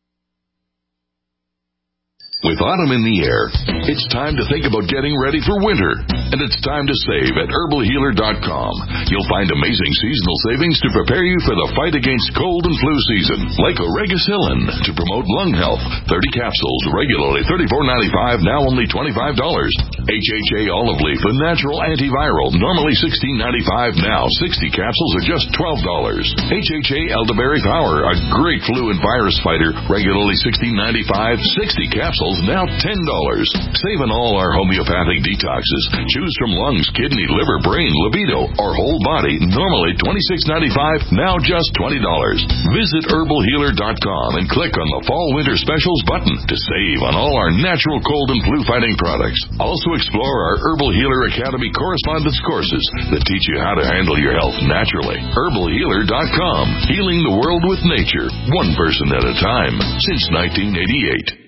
With autumn in the air, it's time to think about getting ready for winter. And it's time to save at herbal healer dot com. You'll find amazing seasonal savings to prepare you for the fight against cold and flu season. Like Oregacillin to promote lung health. thirty capsules, regularly thirty-four ninety-five, now only twenty-five dollars. H H A olive leaf, a natural antiviral, normally sixteen ninety-five, now sixty capsules are just twelve dollars. H H A elderberry power, a great flu and virus fighter, regularly sixteen ninety-five, sixty capsules, now ten dollars. Save on all our homeopathic detoxes. Choose from lungs, kidney, liver, brain, libido, or whole body. Normally twenty-six ninety-five, now just twenty dollars. Visit herbal healer dot com and click on the Fall Winter Specials button to save on all our natural cold and flu fighting products. Also explore our Herbal Healer Academy correspondence courses that teach you how to handle your health naturally. herbal healer dot com. Healing the world with nature, one person at a time, since nineteen eighty-eight.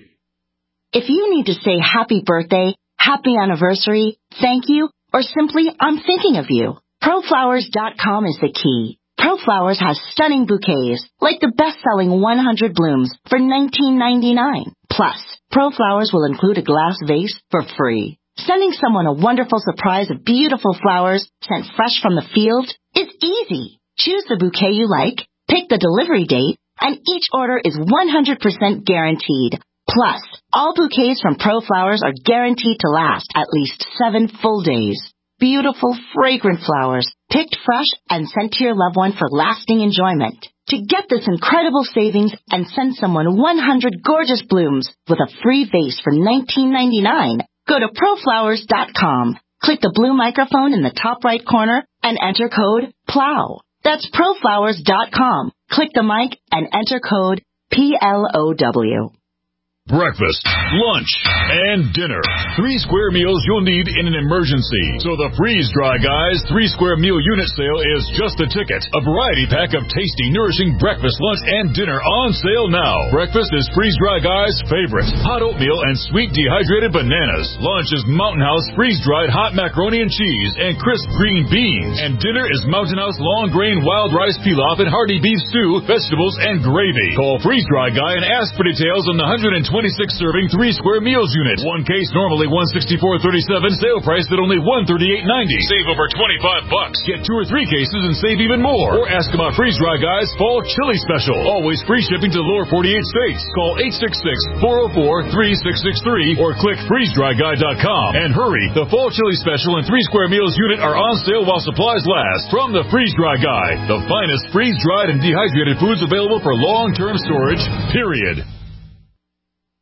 If you need to say happy birthday, happy anniversary, thank you, or simply I'm thinking of you, pro flowers dot com is the key. ProFlowers has stunning bouquets, like the best-selling one hundred blooms for nineteen ninety-nine. Plus, ProFlowers will include a glass vase for free. Sending someone a wonderful surprise of beautiful flowers sent fresh from the field is easy. Choose the bouquet you like, pick the delivery date, and each order is one hundred percent guaranteed. Plus, all bouquets from ProFlowers are guaranteed to last at least seven full days. Beautiful, fragrant flowers, picked fresh and sent to your loved one for lasting enjoyment. To get this incredible savings and send someone one hundred gorgeous blooms with a free vase for nineteen ninety-nine, go to pro flowers dot com. Click the blue microphone in the top right corner and enter code PLOW. That's pro flowers dot com. Click the mic and enter code P L O W. Breakfast, lunch, and dinner. Three square meals you'll need in an emergency. So the Freeze Dry Guys three square meal unit sale is just the ticket. A variety pack of tasty, nourishing breakfast, lunch, and dinner on sale now. Breakfast is Freeze Dry Guys' favorite. Hot oatmeal and sweet dehydrated bananas. Lunch is Mountain House freeze-dried hot macaroni and cheese and crisp green beans. And dinner is Mountain House long grain wild rice pilaf and hearty beef stew, vegetables, and gravy. Call Freeze Dry Guy and ask for details on the one hundred twenty-six serving three square meals unit. One case normally one sixty-four thirty-seven, sale price at only one thirty-eight ninety. Save over twenty-five bucks. Get two or three cases and save even more. Or ask about Freeze Dry Guys Fall Chili Special. Always free shipping to the lower forty-eight states. Call eight six six, four oh four, three six six three or click freeze dry guy dot com. And hurry, the Fall Chili Special and three square meals unit are on sale while supplies last. From the Freeze Dry Guy, the finest freeze-dried and dehydrated foods available for long-term storage, period.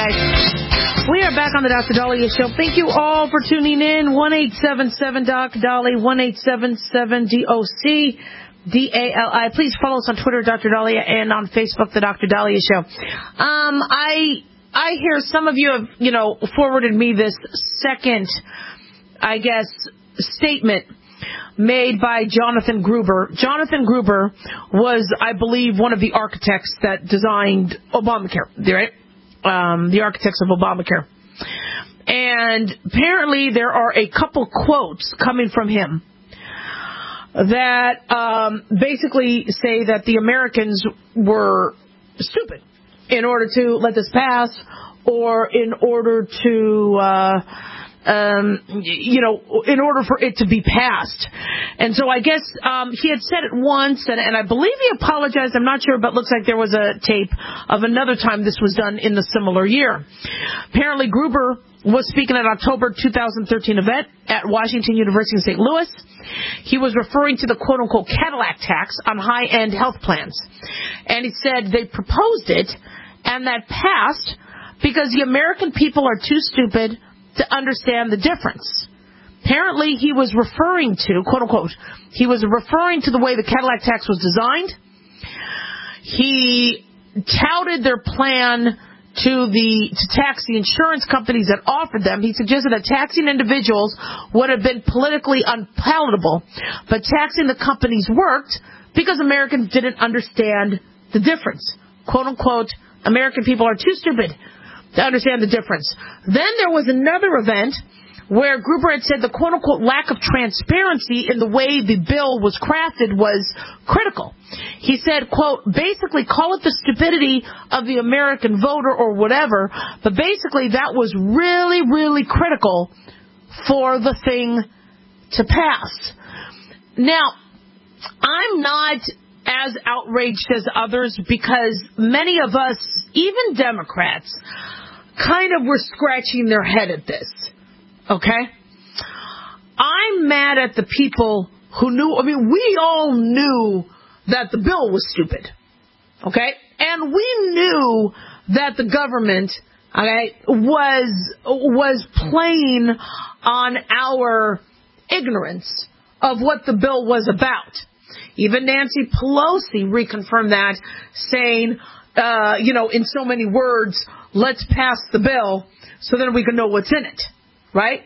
right. We are back on the Doctor Dahlia Show. Thank you all for tuning in. one eight seven seven Doc Dolly, one eight seven seven D O C D A L I. Please follow us on Twitter, Doctor Dahlia, and on Facebook, the Doctor Dahlia Show. Um, I I hear some of you have, you know, forwarded me this second, I guess, statement made by Jonathan Gruber. Jonathan Gruber was, I believe, one of the architects that designed Obamacare, right? Um, the architects of Obamacare. And apparently there are a couple quotes coming from him that um, basically say that the Americans were stupid in order to let this pass, or in order to, uh, um, you know, in order for it to be passed. And so I guess um, he had said it once, and, and I believe he apologized. I'm not sure, but it looks like there was a tape of another time this was done in the similar year. Apparently, Gruber was speaking at October two thousand thirteen event at Washington University in Saint Louis. He was referring to the quote-unquote Cadillac tax on high-end health plans. And he said they proposed it, and that passed because the American people are too stupid to understand the difference. Apparently, he was referring to, quote-unquote, he was referring to the way the Cadillac tax was designed. He touted their plan to the to tax the insurance companies that offered them. He suggested that taxing individuals would have been politically unpalatable, but taxing the companies worked because Americans didn't understand the difference. Quote-unquote, American people are too stupid to understand the difference. Then there was another event where Gruber had said the quote-unquote lack of transparency in the way the bill was crafted was critical. He said, quote, basically call it the stupidity of the American voter or whatever, but basically that was really, really critical for the thing to pass. Now, I'm not as outraged as others because many of us, even Democrats, kind of were scratching their head at this. Okay? I'm mad at the people who knew, I mean, we all knew that the bill was stupid. Okay? And we knew that the government, okay, was, was playing on our ignorance of what the bill was about. Even Nancy Pelosi reconfirmed that, saying, uh, you know, in so many words, let's pass the bill so then we can know what's in it. Right?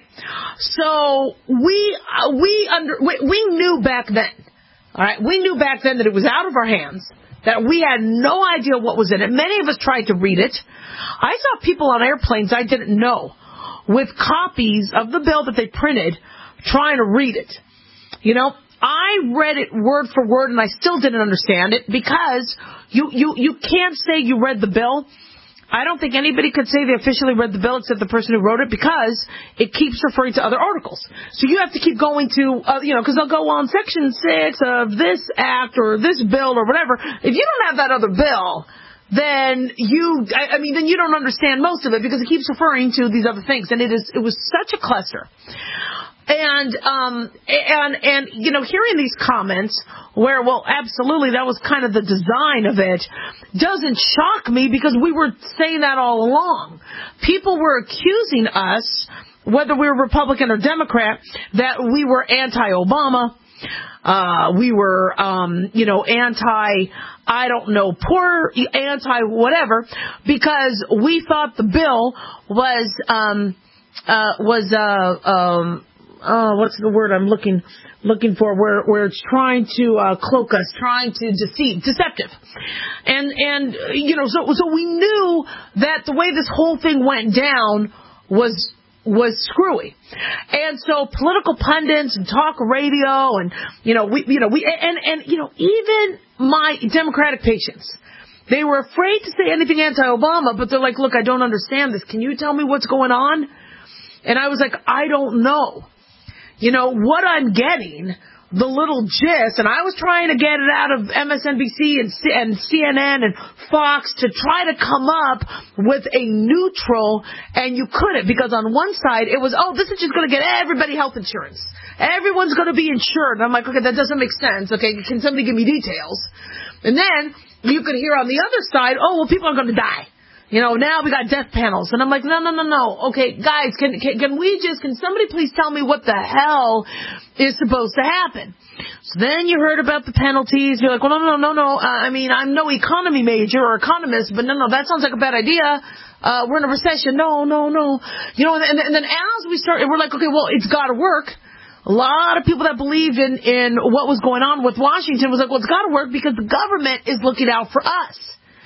So we uh, we under we, we knew back then, all right? We knew back then that it was out of our hands, that we had no idea what was in it. Many of us tried to read it. I saw people on airplanes I didn't know with copies of the bill that they printed trying to read it. You know, I read it word for word and I still didn't understand it because you you you can't say you read the bill. I don't think anybody could say they officially read the bill except the person who wrote it because it keeps referring to other articles. So you have to keep going to, uh, you know, because they'll go on section six of this act or this bill or whatever. If you don't have that other bill, then you, I, I mean, then you don't understand most of it because it keeps referring to these other things. And it is, it was such a cluster. And, um, and, and, you know, hearing these comments where, well, absolutely, that was kind of the design of it, doesn't shock me because we were saying that all along. People were accusing us, whether we were Republican or Democrat, that we were anti-Obama, uh, we were, um, you know, anti, I don't know, poor, anti-whatever, because we thought the bill was, um, uh, was, uh, um, Oh, what's the word I'm looking looking for? Where where it's trying to uh, cloak us, trying to deceive, deceptive, and and you know, so so we knew that the way this whole thing went down was was screwy, and so political pundits and talk radio, and you know we you know we and and you know even my Democratic patients, they were afraid to say anything anti-Obama, but they're like, look, I don't understand this. Can you tell me what's going on? And I was like, I don't know. You know, what I'm getting, the little gist, and I was trying to get it out of M S N B C and, C- and C N N and Fox to try to come up with a neutral, and you couldn't, because on one side it was, oh, this is just going to get everybody health insurance. Everyone's going to be insured. And I'm like, okay, that doesn't make sense. Okay, can somebody give me details? And then you could hear on the other side, oh, well, people are going to die. You know, now we got death panels. And I'm like, no, no, no, no. Okay, guys, can, can, can we just, can somebody please tell me what the hell is supposed to happen? So then you heard about the penalties. You're like, well, no, no, no, no. Uh, I mean, I'm no economy major or economist, but no, no, that sounds like a bad idea. Uh, we're in a recession. No, no, no. You know, and, and then as we start, we're like, okay, well, it's got to work. A lot of people that believed in, in what was going on with Washington was like, well, it's got to work because the government is looking out for us.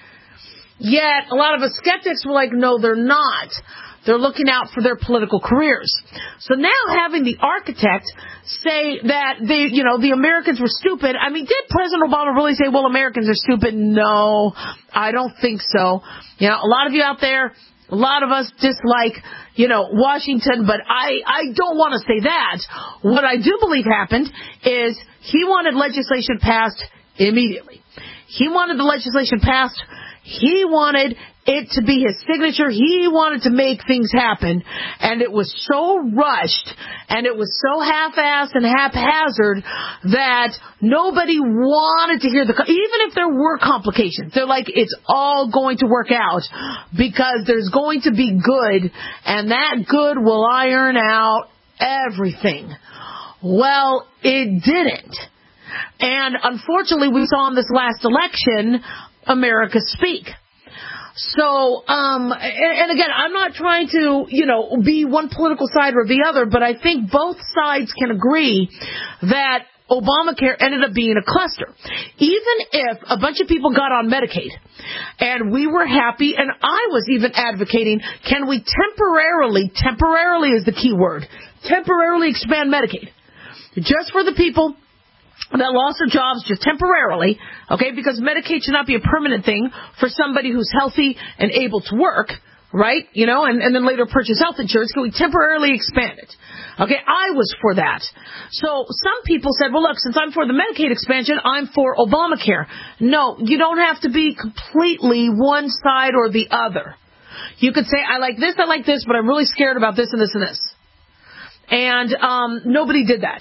Yet, a lot of us skeptics were like, no, they're not. They're looking out for their political careers. So now having the architect say that they, you know, the Americans were stupid. I mean, did President Obama really say, well, Americans are stupid? No, I don't think so. You know, a lot of you out there, a lot of us dislike, you know, Washington, but I, I don't want to say that. What I do believe happened is he wanted legislation passed immediately. He wanted the legislation passed. He wanted it to be his signature. He wanted to make things happen. And it was so rushed and it was so half-assed and haphazard that nobody wanted to hear the, even if there were complications, they're like, it's all going to work out because there's going to be good and that good will iron out everything. Well, it didn't. And unfortunately, we saw in this last election, America speak. So, um, and, and again, I'm not trying to, you know, be one political side or the other, but I think both sides can agree that Obamacare ended up being a cluster. Even if a bunch of people got on Medicaid and we were happy, and I was even advocating, can we temporarily, temporarily is the key word, temporarily expand Medicaid just for the people that lost their jobs just temporarily, okay, because Medicaid should not be a permanent thing for somebody who's healthy and able to work, right, you know, and, and then later purchase health insurance. Can we temporarily expand it? Okay, I was for that. So some people said, well, look, since I'm for the Medicaid expansion, I'm for Obamacare. No, you don't have to be completely one side or the other. You could say, I like this, I like this, but I'm really scared about this and this and this. And um, nobody did that.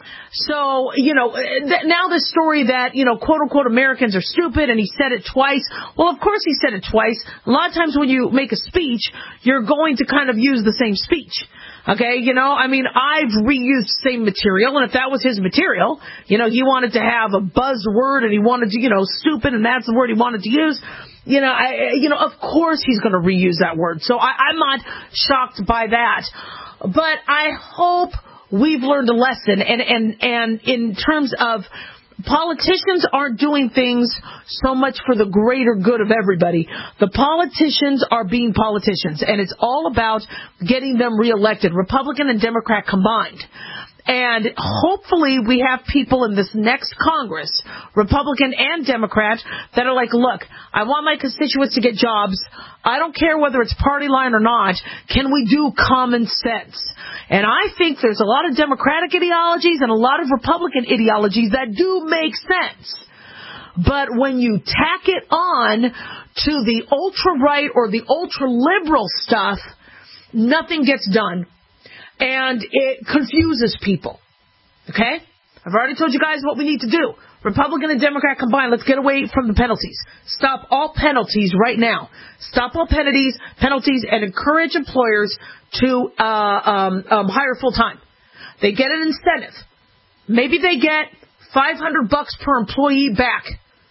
So, you know, th- now this story that, you know, quote-unquote Americans are stupid, and he said it twice. Well, of course he said it twice. A lot of times when you make a speech, you're going to kind of use the same speech. Okay, you know, I mean, I've reused the same material, and if that was his material, you know, he wanted to have a buzzword, and he wanted to, you know, stupid, and that's the word he wanted to use. You know, I, you know, of course he's going to reuse that word. So I, I'm not shocked by that. But I hope we've learned a lesson, and, and, and in terms of politicians aren't doing things so much for the greater good of everybody. The politicians are being politicians, and it's all about getting them reelected, Republican and Democrat combined. And hopefully we have people in this next Congress, Republican and Democrat, that are like, look, I want my constituents to get jobs. I don't care whether it's party line or not. Can we do common sense? And I think there's a lot of Democratic ideologies and a lot of Republican ideologies that do make sense. But when you tack it on to the ultra-right or the ultra-liberal stuff, nothing gets done. And it confuses people. Okay? I've already told you guys what we need to do. Republican and Democrat combined, let's get away from the penalties. Stop all penalties right now. Stop all penalties, penalties, and encourage employers to uh, um, um, hire full-time. They get an incentive. Maybe they get five hundred bucks per employee back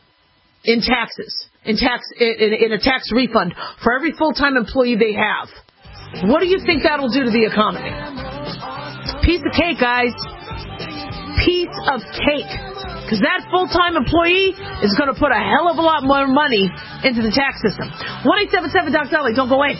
in taxes, in tax, in, in a tax refund for every full-time employee they have. What do you think that'll do to the economy? Piece of cake, guys. Piece of cake. Because that full-time employee is going to put a hell of a lot more money into the tax system. one eight seven seven Doc Dolly. Don't go away.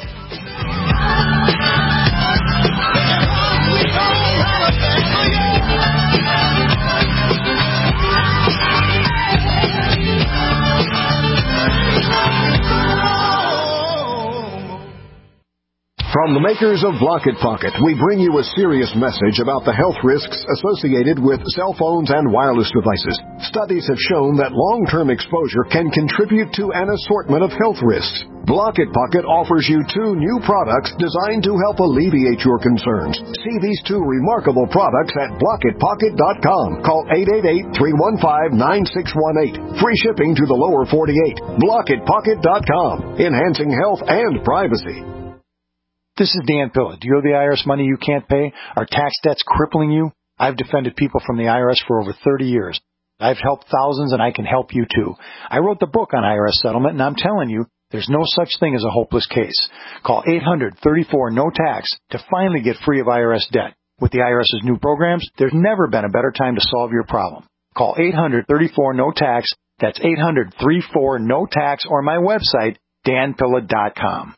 From the makers of Blocket Pocket, we bring you a serious message about the health risks associated with cell phones and wireless devices. Studies have shown that long-term exposure can contribute to an assortment of health risks. Block It Pocket offers you two new products designed to help alleviate your concerns. See these two remarkable products at block it pocket dot com. Call eight eight eight, three one five, nine six one eight. Free shipping to the lower forty-eight. block it pocket dot com. Enhancing health and privacy. This is Dan Pilla. Do you owe the I R S money you can't pay? Are tax debts crippling you? I've defended people from the I R S for over thirty years. I've helped thousands, and I can help you too. I wrote the book on I R S settlement, and I'm telling you, there's no such thing as a hopeless case. Call eight hundred, thirty-four, no tax to finally get free of I R S debt. With the IRS's new programs, there's never been a better time to solve your problem. Call eight hundred, thirty-four, no tax. That's eight hundred, thirty-four, no tax, or my website, dan pilla dot com.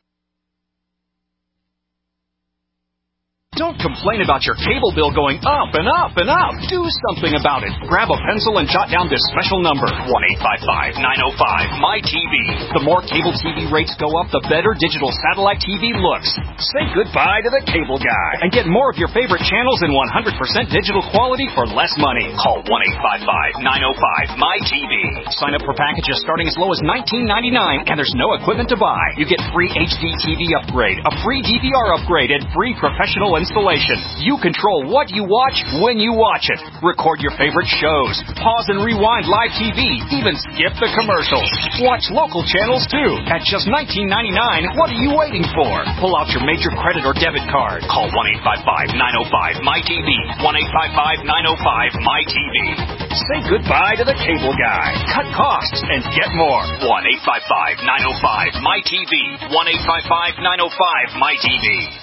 Don't complain about your cable bill going up and up and up. Do something about it. Grab a pencil and jot down this special number, one eight five five, nine oh five, M Y T V. The more cable T V rates go up, the better digital satellite T V looks. Say goodbye to the cable guy and get more of your favorite channels in one hundred percent digital quality for less money. Call one eight five five, nine oh five, M Y T V. Sign up for packages starting as low as nineteen ninety-nine, and there's no equipment to buy. You get free H D T V upgrade, a free D V R upgrade, and free professional installation. You control what you watch when you watch it. Record your favorite shows. Pause and rewind live T V. Even skip the commercials. Watch local channels too. At just nineteen ninety-nine, what are you waiting for? Pull out your major credit or debit card. Call one eight five five, nine oh five, M Y T V. one eight five five, nine oh five, M Y T V. Say goodbye to the cable guy. Cut costs and get more. one eight five five, nine oh five, M Y T V. one eight five five, nine oh five, M Y T V.